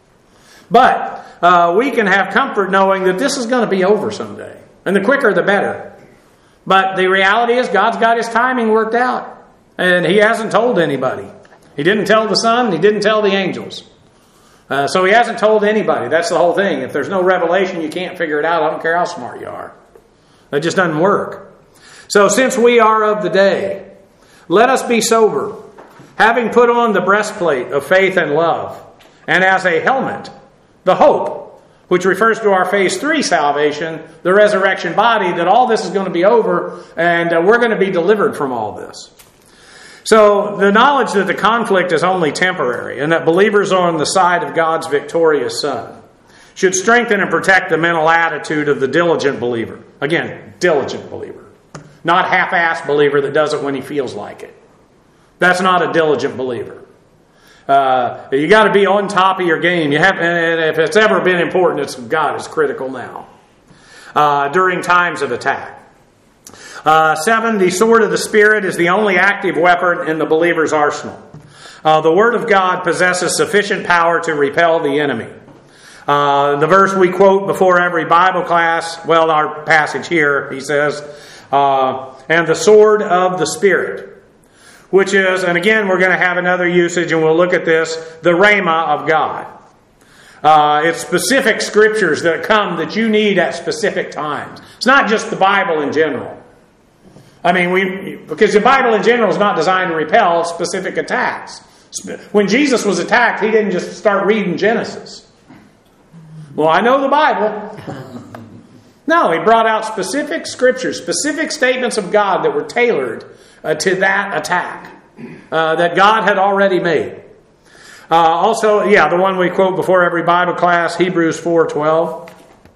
But we can have comfort knowing that this is going to be over someday. And the quicker the better. But the reality is God's got his timing worked out. And he hasn't told anybody. He didn't tell the Son, he didn't tell the angels. So he hasn't told anybody. That's the whole thing. If there's no revelation, you can't figure it out. I don't care how smart you are. It just doesn't work. So since we are of the day, let us be sober, having put on the breastplate of faith and love, and as a helmet, the hope, which refers to our phase 3 salvation, the resurrection body, that all this is going to be over, and we're going to be delivered from all this. So the knowledge that the conflict is only temporary, and that believers are on the side of God's victorious Son, should strengthen and protect the mental attitude of the diligent believer. Again, diligent believer. Not half-assed believer that does it when he feels like it. That's not a diligent believer. You got to be on top of your game. And if it's ever been important, it's God is critical now. During times of attack. 7, the sword of the Spirit is the only active weapon in the believer's arsenal. The Word of God possesses sufficient power to repel the enemy. The verse we quote before every Bible class, well, our passage here, he says, and the sword of the Spirit, which is, and again, we're going to have another usage, and we'll look at this, the Rhema of God. It's specific scriptures that come that you need at specific times. It's not just the Bible in general. I mean, because the Bible in general is not designed to repel specific attacks. When Jesus was attacked, he didn't just start reading Genesis. Well, I know the Bible. No, he brought out specific scriptures, specific statements of God that were tailored to that attack that God had already made. Also, the one we quote before every Bible class, Hebrews 4:12.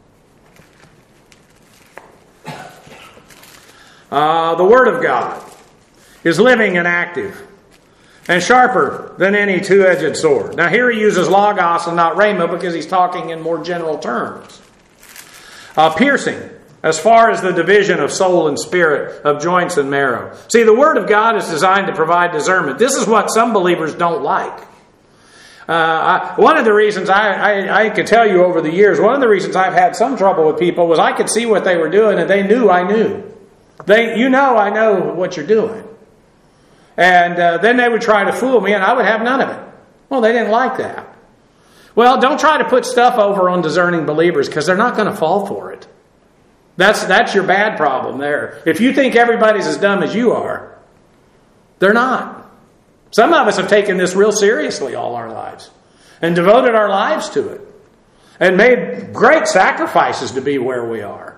The Word of God is living and active and sharper than any two-edged sword. Now here he uses logos and not rhema because he's talking in more general terms. Piercing as far as the division of soul and spirit, of joints and marrow. See, the Word of God is designed to provide discernment. This is what some believers don't like. One of the reasons I could tell you over the years, one of the reasons I've had some trouble with people was I could see what they were doing and they knew I knew. I know what you're doing. And then they would try to fool me, and I would have none of it. Well, they didn't like that. Well, don't try to put stuff over on discerning believers, because they're not going to fall for it. That's your bad problem there. If you think everybody's as dumb as you are, they're not. Some of us have taken this real seriously all our lives and devoted our lives to it and made great sacrifices to be where we are.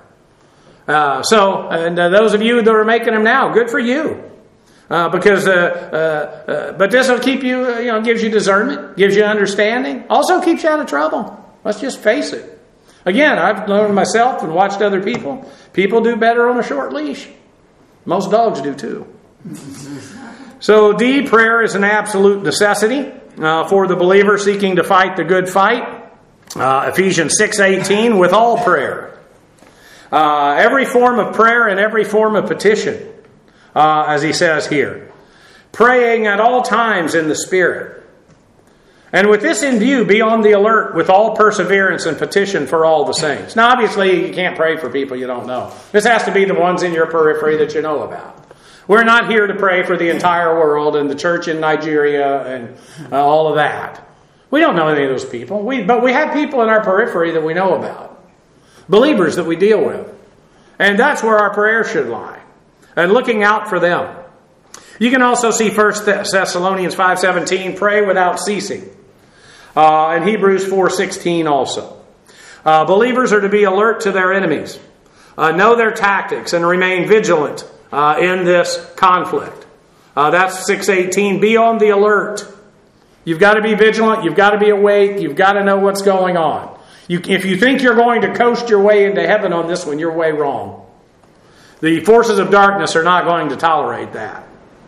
Those of you that are making them now, good for you. But this will keep you, gives you discernment, gives you understanding, also keeps you out of trouble. Let's just face it. Again, I've learned myself and watched other people. People do better on a short leash. Most dogs do too. So D, prayer is an absolute necessity for the believer seeking to fight the good fight. Ephesians 6:18, with all prayer. Every form of prayer and every form of petition, as he says here. Praying at all times in the Spirit. And with this in view, be on the alert with all perseverance and petition for all the saints. Now, obviously, you can't pray for people you don't know. This has to be the ones in your periphery that you know about. We're not here to pray for the entire world and the church in Nigeria and all of that. We don't know any of those people. But we have people in our periphery that we know about. Believers that we deal with. And that's where our prayer should lie. And looking out for them. You can also see 1 Thessalonians 5:17, pray without ceasing. And Hebrews 4:16 also. Believers are to be alert to their enemies. Know their tactics and remain vigilant in this conflict. That's 6:18. Be on the alert. You've got to be vigilant. You've got to be awake. You've got to know what's going on. If you think you're going to coast your way into heaven on this one, you're way wrong. The forces of darkness are not going to tolerate that.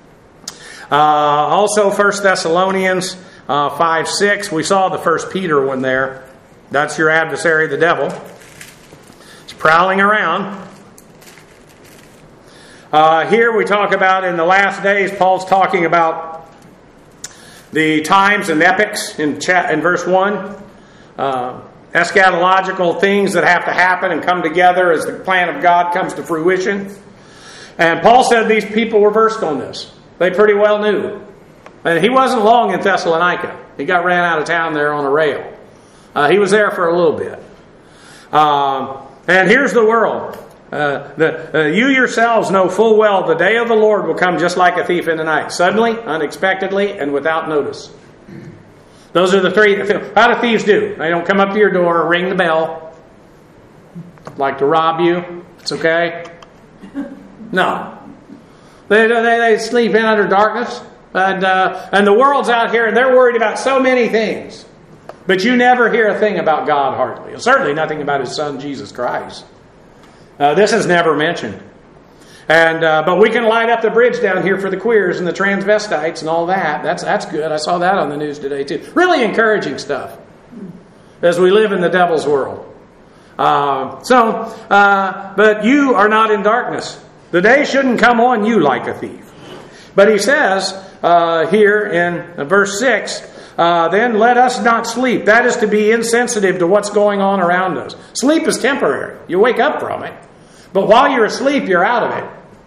Also, 1 Thessalonians 5:6. We saw the 1 Peter one there. That's your adversary, the devil. He's prowling around. Here we talk about in the last days, Paul's talking about the times and epochs in verse 1. Eschatological things that have to happen and come together as the plan of God comes to fruition. And Paul said these people were versed on this. They pretty well knew. And he wasn't long in Thessalonica. He got ran out of town there on a rail. He was there for a little bit. And here's the world. You yourselves know full well the day of the Lord will come just like a thief in the night. Suddenly, unexpectedly, and without notice. Those are the three. How do thieves do? They don't come up to your door, ring the bell, like to rob you. It's okay. No. They sleep in under darkness. And the world's out here, and they're worried about so many things. But you never hear a thing about God hardly. Certainly nothing about His Son, Jesus Christ. This is never mentioned. But we can light up the bridge down here for the queers and the transvestites and all that. That's good. I saw that on the news today too. Really encouraging stuff as we live in the devil's world. But you are not in darkness. The day shouldn't come on you like a thief. But he says here in verse 6, then let us not sleep. That is to be insensitive to what's going on around us. Sleep is temporary. You wake up from it. But while you're asleep, you're out of it.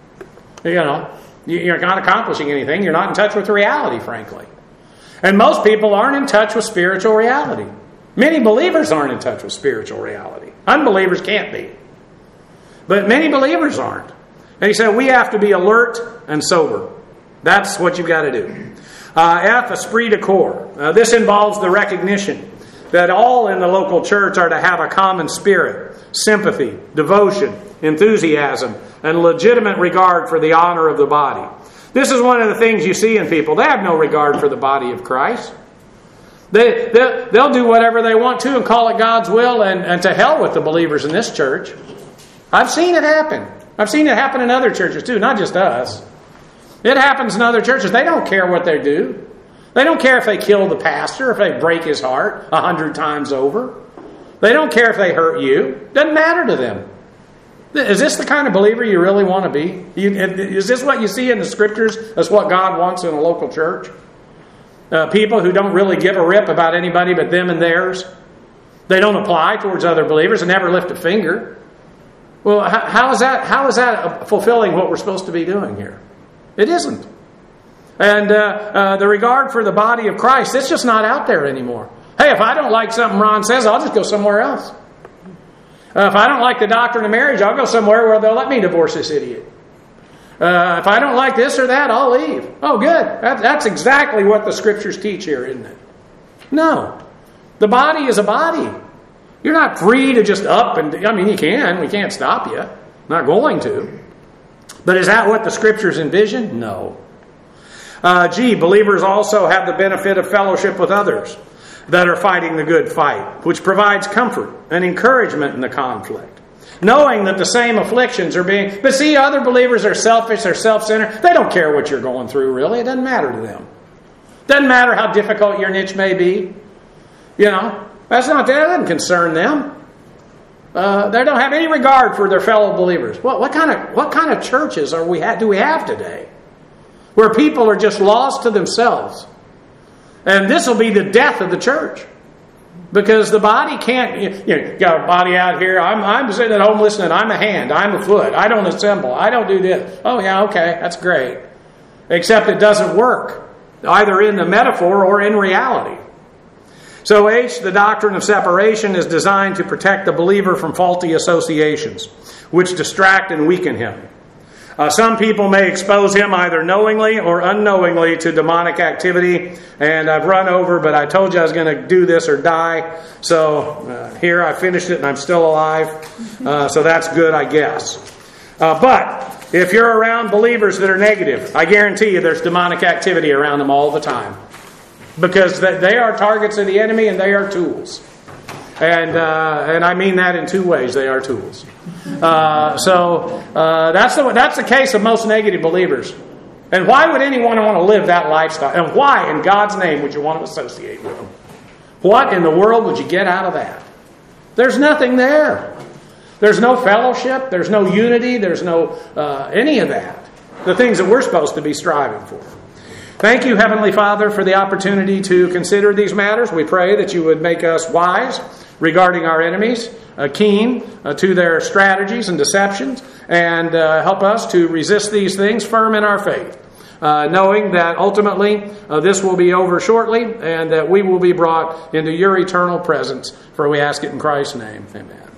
You're not accomplishing anything. You're not in touch with reality, frankly. And most people aren't in touch with spiritual reality. Many believers aren't in touch with spiritual reality. Unbelievers can't be. But many believers aren't. And he said we have to be alert and sober. That's what you've got to do. F, esprit de corps. This involves the recognition that all in the local church are to have a common spirit, sympathy, devotion, enthusiasm, and legitimate regard for the honor of the body. This is one of the things you see in people. They have no regard for the body of Christ. They'll do whatever they want to and call it God's will, and to hell with the believers in this church. I've seen it happen. I've seen it happen in other churches too, not just us. It happens in other churches. They don't care what they do. They don't care if they kill the pastor, if they break his heart 100 times over. They don't care if they hurt you. Doesn't matter to them. Is this the kind of believer you really want to be? Is this what you see in the Scriptures as what God wants in a local church? People who don't really give a rip about anybody but them and theirs. They don't apply towards other believers and never lift a finger. Well, how is that fulfilling what we're supposed to be doing here? It isn't. And the regard for the body of Christ, it's just not out there anymore. Hey, if I don't like something Ron says, I'll just go somewhere else. If I don't like the doctrine of marriage, I'll go somewhere where they'll let me divorce this idiot. If I don't like this or that, I'll leave. Oh, good. That's exactly what the Scriptures teach here, isn't it? No. The body is a body. You're not free to just up and... I mean, you can. We can't stop you. Not going to. But is that what the Scriptures envision? No. Believers also have the benefit of fellowship with others that are fighting the good fight, which provides comfort and encouragement in the conflict. Knowing that the same afflictions are being... But see, other believers are selfish, they're self-centered. They don't care what you're going through, really. It doesn't matter to them. Doesn't matter how difficult your niche may be. That doesn't concern them. They don't have any regard for their fellow believers. What kind of churches do we have today? Where people are just lost to themselves. And this will be the death of the church. Because the body can't... You got a body out here. I'm sitting at home listening. I'm a hand. I'm a foot. I don't assemble. I don't do this. Oh, yeah, okay. That's great. Except it doesn't work. Either in the metaphor or in reality. So the doctrine of separation is designed to protect the believer from faulty associations, which distract and weaken him. Some people may expose him either knowingly or unknowingly to demonic activity. And I've run over, but I told you I was going to do this or die. So here I finished it and I'm still alive. So that's good, I guess. But if you're around believers that are negative, I guarantee you there's demonic activity around them all the time. Because they are targets of the enemy and they are tools. And I mean that in two ways. They are tools. That's the case of most negative believers. And why would anyone want to live that lifestyle? And why, in God's name, would you want to associate with them? What in the world would you get out of that? There's nothing there. There's no fellowship. There's no unity. There's no any of that. The things that we're supposed to be striving for. Thank you, Heavenly Father, for the opportunity to consider these matters. We pray that you would make us wise regarding our enemies, keen to their strategies and deceptions, and help us to resist these things firm in our faith, knowing that ultimately this will be over shortly and that we will be brought into your eternal presence. For we ask it in Christ's name. Amen.